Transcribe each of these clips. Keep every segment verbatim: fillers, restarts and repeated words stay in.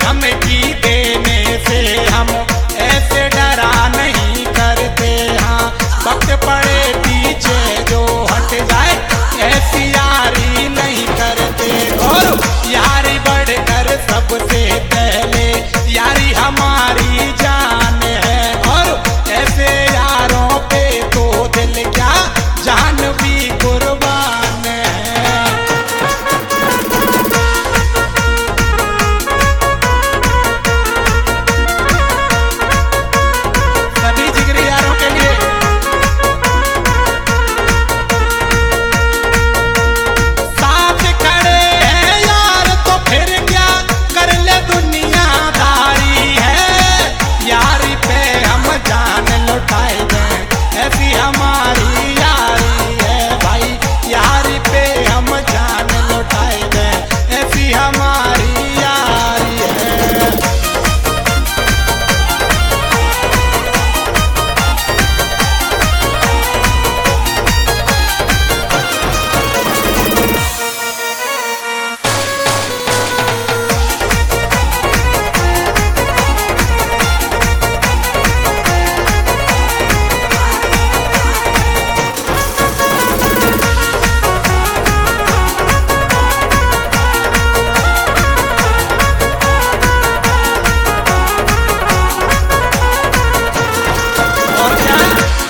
धमकी देने से हम ऐसे डरा नहीं करते। हाँ वक्त पड़े पीछे जो हट जाए ऐसी यारी नहीं करते। और यारी बढ़कर सबसे पहले यारी हमारी जान है। और ऐसे यारों पे तो दिल क्या जान भी कुर्बान है। सभी जिगरी यारों के लिए साथ खड़े हैं यार तो फिर क्या कर ले दुनियादारी है। यारी पे हम जान लुटाए दें ऐसी हमारी यारी है। भाई यारी पे हम जान लुटाए दें ऐसी हमारी यारी है। और क्या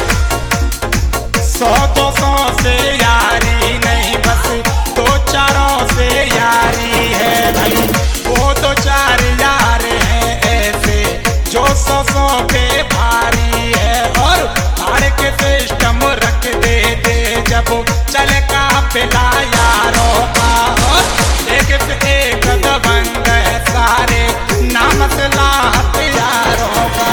सौ दो सौ से यारी नहीं बस दो चारों से यारी है। भाई वो दो चार यार हैं ऐसे जो सौ सौ पे भारी है। और भाड़ के सिस्टम रख देते जब चले काफिला यारों का। और एक पे एक दबंग है सारे नाम सला हथियारों का।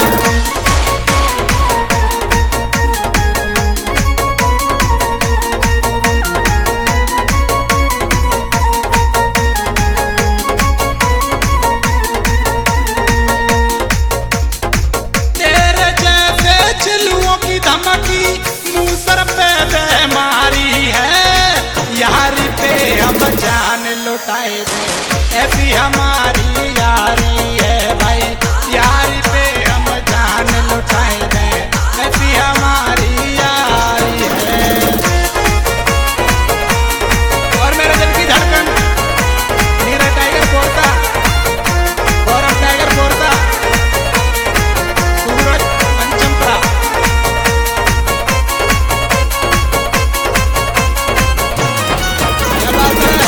तेरे जैसे चिल्लुओं की धमकी मुंह सर पे बेमारी है। यारी पे हम जान लुटाए दे ऐसी हमारी यारी है। भाई यारी पे हम जान लुटाए दे ऐसी हमारी यारी है। और मेरे दिल की धड़कन नीरज टाइगर बोलता, गौरव टाइगर बोलता, सूरज पंचमपुरा। क्या बात है।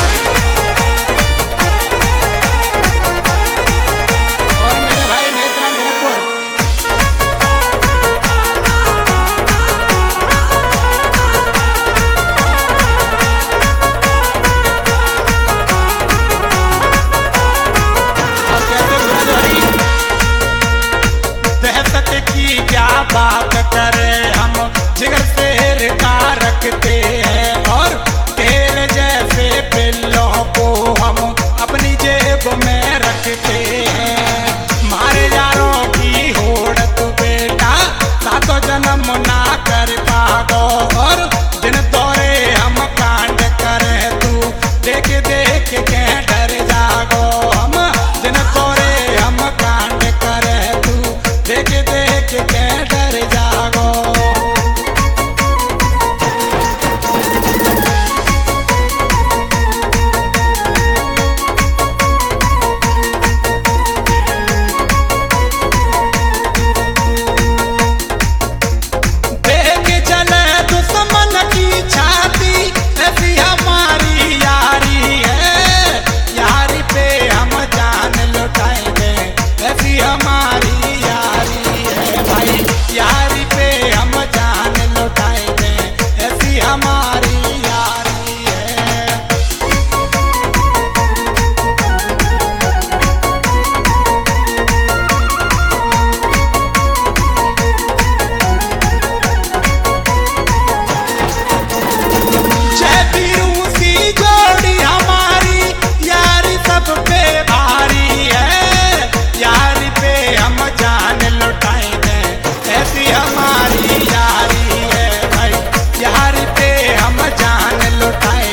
और मेरे भाई नेत्रान गोरखपुर। और कैसे बुराजवारी दहशत की क्या बात करें हम जिगर शेर का रखते हैं। और तेरे जैसे पिल्लों को हम अपनी जेब में रखते हैं। मारे यारों की होड़ तो बेटा सातों जन्म ना कर पागो। और दिन दौरे हम कांड करें तू देख देख के डर जागो। हम दिन दौरे हम कांड करें तू देख देख के डर जागो। देख चले दुश्मन की छाती ऐसी हमारी यारी है। यारी पे हम जान लुटाए दें ऐसी हमारी यारी है। भाई यारी पे हम जान लुटाए दें ऐसी हमारी यारी है। जय वीरू सी जोड़ी हमारी यारी सब पे भारी है। यारी पे हम जान लुटाए दें ऐसी हमारी यारी है। भाई यारी पे हम जान लुटाए